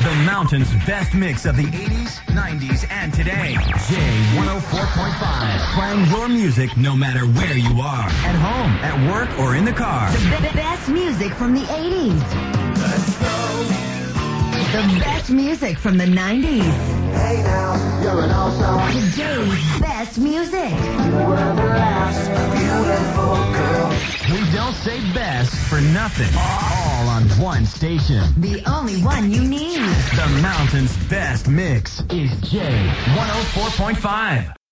The mountain's best mix of the 80s, 90s, and today. J104.5. Playing your music no matter where you are. At home, at work, or in the car. The best music from the 80s. Let's go. The best music from the 90s. Hey now, you're an all-star. Today's best music. You were the last beautiful girl. We don't say best for nothing. All on one station. The only one you need. The mountain's best mix is J104.5.